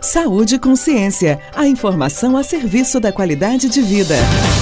Saúde e Consciência, a informação a serviço da qualidade de vida.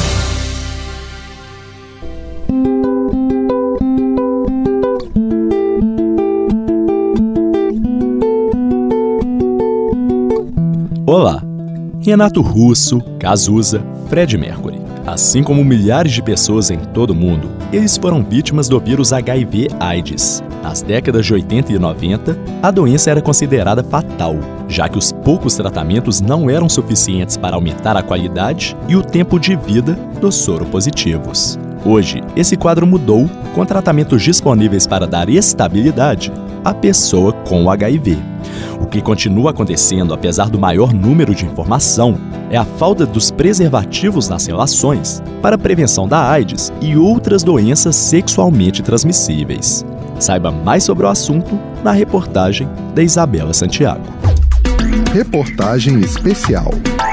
Olá, Renato Russo, Cazuza, Fred Mercury. Assim como milhares de pessoas em todo o mundo, eles foram vítimas do vírus HIV/AIDS. Nas décadas de 80 e 90, a doença era considerada fatal, já que os poucos tratamentos não eram suficientes para aumentar a qualidade e o tempo de vida dos soropositivos. Hoje, esse quadro mudou, com tratamentos disponíveis para dar estabilidade à pessoa com HIV. O que continua acontecendo, apesar do maior número de informação, é a falta dos preservativos nas relações para a prevenção da AIDS e outras doenças sexualmente transmissíveis. Saiba mais sobre o assunto na reportagem da Isabela Santiago. Reportagem especial.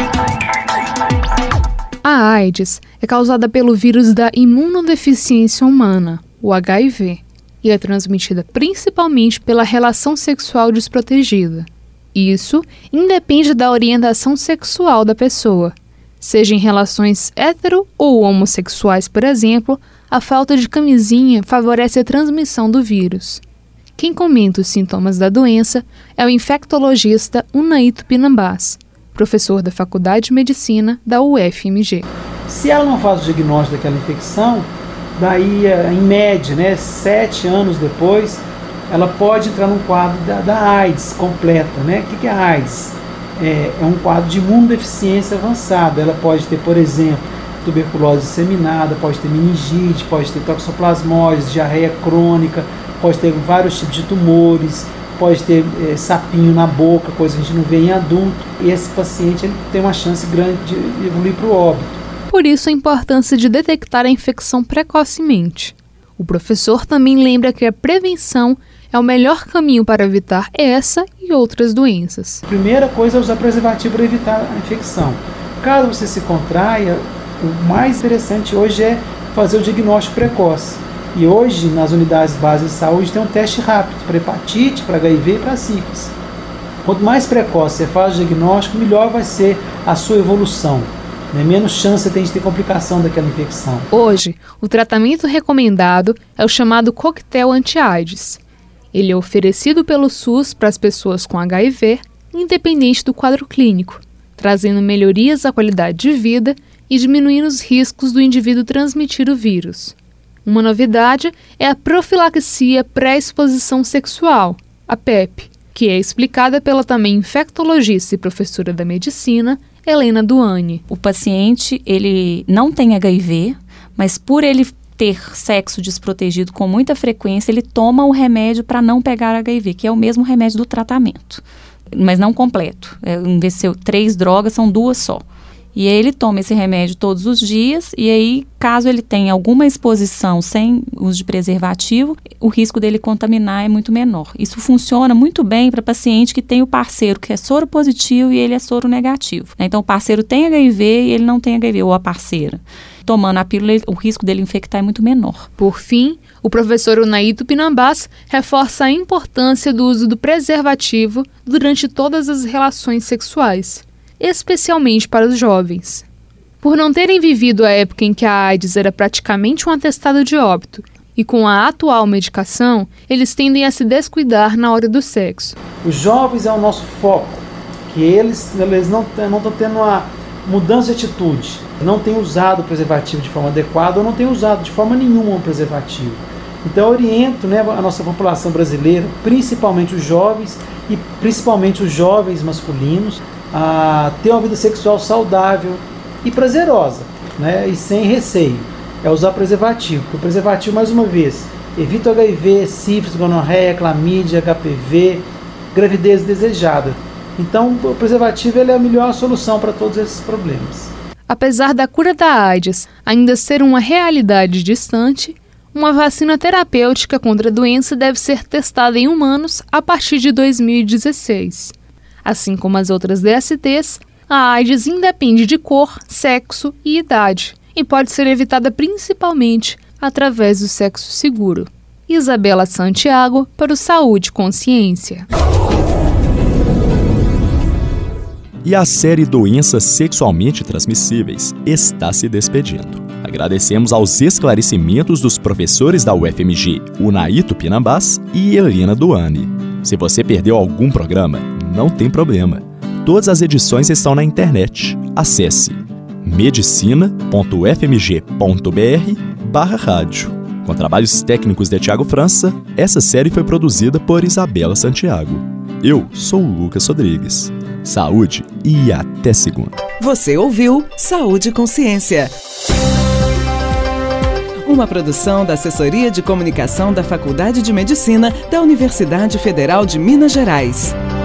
A AIDS é causada pelo vírus da imunodeficiência humana, o HIV, e é transmitida principalmente pela relação sexual desprotegida. Isso independe da orientação sexual da pessoa. Seja em relações hetero ou homossexuais, por exemplo, a falta de camisinha favorece a transmissão do vírus. Quem comenta os sintomas da doença é o infectologista Unai Tupinambás, professor da Faculdade de Medicina da UFMG. Se ela não faz o diagnóstico daquela infecção, daí, em média, 7 anos depois, ela pode entrar num quadro da AIDS completa. O que é a AIDS? É um quadro de imunodeficiência avançada. Ela pode ter, por exemplo, tuberculose disseminada, pode ter meningite, pode ter toxoplasmose, diarreia crônica, pode ter vários tipos de tumores, pode ter sapinho na boca, coisa que a gente não vê em adulto. E esse paciente ele tem uma chance grande de evoluir para o óbito. Por isso a importância de detectar a infecção precocemente. O professor também lembra que a prevenção é o melhor caminho para evitar essa e outras doenças. A primeira coisa é usar preservativo para evitar a infecção. Caso você se contraia, o mais interessante hoje é fazer o diagnóstico precoce. E hoje, nas unidades básicas de saúde, tem um teste rápido para hepatite, para HIV e para sífilis. Quanto mais precoce você faz o diagnóstico, melhor vai ser a sua evolução. Menos chance você tem de ter complicação daquela infecção. Hoje, o tratamento recomendado é o chamado coquetel anti-AIDS. Ele é oferecido pelo SUS para as pessoas com HIV, independente do quadro clínico, trazendo melhorias à qualidade de vida e diminuindo os riscos do indivíduo transmitir o vírus. Uma novidade é a profilaxia pré-exposição sexual, a PEP, que é explicada pela também infectologista e professora da medicina, Helena Duani. O paciente, ele não tem HIV, mas por ele ter sexo desprotegido com muita frequência, ele toma o remédio para não pegar HIV, que é o mesmo remédio do tratamento, mas não completo. Em vez de ser 3 drogas, são 2 só. E aí ele toma esse remédio todos os dias, e aí, caso ele tenha alguma exposição sem uso de preservativo, o risco dele contaminar é muito menor. Isso funciona muito bem para paciente que tem o parceiro que é soro positivo e ele é soro negativo. Então, o parceiro tem HIV e ele não tem HIV, ou a parceira. Tomando a pílula, o risco dele infectar é muito menor. Por fim, o professor Unai Tupinambás reforça a importância do uso do preservativo durante todas as relações sexuais, especialmente para os jovens. Por não terem vivido a época em que a AIDS era praticamente um atestado de óbito, e com a atual medicação, eles tendem a se descuidar na hora do sexo. Os jovens é o nosso foco, que eles não estão tendo uma mudança de atitude, não têm usado o preservativo de forma adequada ou não têm usado de forma nenhuma o preservativo. Então eu oriento a nossa população brasileira, principalmente os jovens e principalmente os jovens masculinos, a ter uma vida sexual saudável e prazerosa, e sem receio. É usar preservativo, porque o preservativo, mais uma vez, evita o HIV, sífilis, gonorreia, clamídia, HPV, gravidez desejada. Então o preservativo ele é a melhor solução para todos esses problemas. Apesar da cura da AIDS ainda ser uma realidade distante, uma vacina terapêutica contra a doença deve ser testada em humanos a partir de 2016. Assim como as outras DSTs, a AIDS independe de cor, sexo e idade e pode ser evitada principalmente através do sexo seguro. Isabela Santiago para o Saúde e Consciência. E a série Doenças Sexualmente Transmissíveis está se despedindo. Agradecemos aos esclarecimentos dos professores da UFMG, Unai Tupinambás e Helena Duani. Se você perdeu algum programa, não tem problema. Todas as edições estão na internet. Acesse medicina.ufmg.br/rádio. Com trabalhos técnicos de Tiago França, essa série foi produzida por Isabela Santiago. Eu sou o Lucas Rodrigues. Saúde e até segunda. Você ouviu Saúde e Consciência. Uma produção da Assessoria de Comunicação da Faculdade de Medicina da Universidade Federal de Minas Gerais.